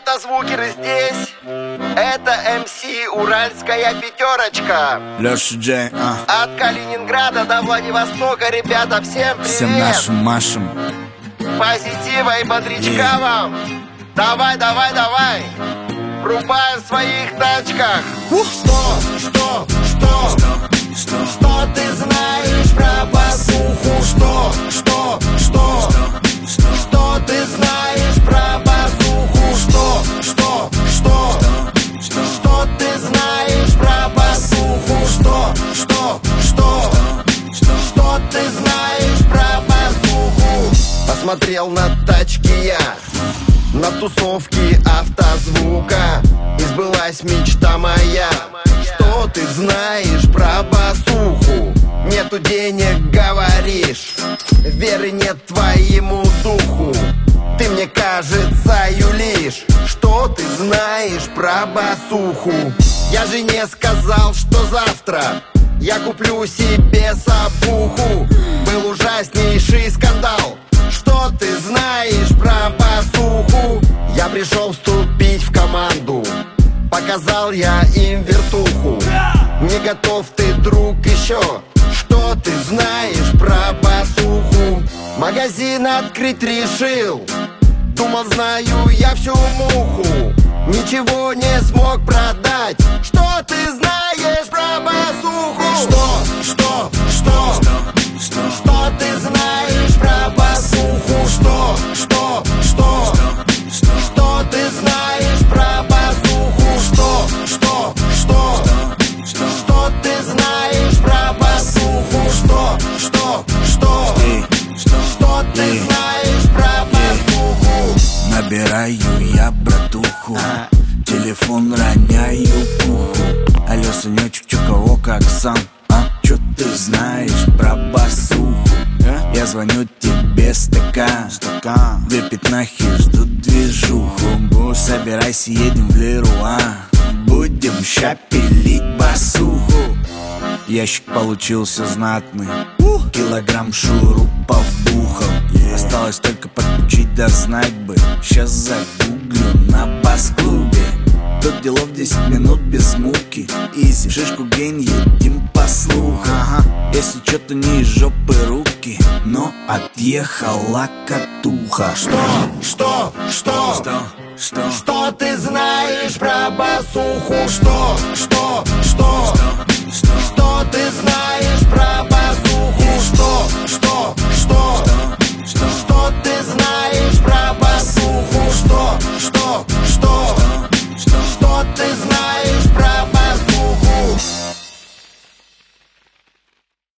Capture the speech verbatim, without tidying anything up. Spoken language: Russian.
Автозвукеры здесь. Это эм си Уральская пятерочка. Леша Джей, а. От Калининграда до Владивостока, ребята, всем привет. Всем нашим Машам Позитива и бодрячка вам. Давай, давай, давай. Врубаем в своих тачках. Ух. Что, что, что, Что, что, что ты знаешь про басуху? Что, что, что, что, что ты знаешь про басуху? Что, что, что, что, что ты знаешь про басуху? Что, что, что, что ты знаешь про басуху? Посмотрел на тачки я, на тусовки автозвука, и сбылась мечта моя. Что ты знаешь про басуху? Нету денег, говоришь, веры нет твоему духу. Ты, мне кажется, юлишь. Что ты знаешь про басуху? Я же не сказал, что завтра я куплю себе сабуху. Был ужаснейший скандал. Что ты знаешь про басуху? Я пришел вступить в команду, показал я им вертуху. Не готов ты, друг, еще? Что ты знаешь про басуху? Магазин открыть решил, думал, знаю я всю муху. Ничего не смог продать. Что ты знаешь про басуху? Что, что, что, что, что ты знаешь про басуху? Что, что, что, что ты знаешь про басуху? Что, что, что, что ты знаешь про басуху? Что, что, что, что ты знаешь про басуху? Набираю я братуху, телефон роняю пуху. Алло, сыночек, чё, кого, как сам? А? Чё ты знаешь про басуху? Я звоню тебе, стакан, стакан. Две пятнахи ждут движуху. Собирайся, едем в Леруа, будем ща пилить басуху. Ящик получился знатный, килограмм шурупов бухал. Осталось только подключить, да знать бы. Сейчас загуглю на бас-клубе. Тут делов десять минут без муки. Изи, шишку гейн, едим по слуху. Ага. Если чё-то не из жопы руки, но отъехала катуха. Что, что, что, Что, что, что ты знаешь про басуху? Что, что, что, что, что ты знаешь про басуху? Что, что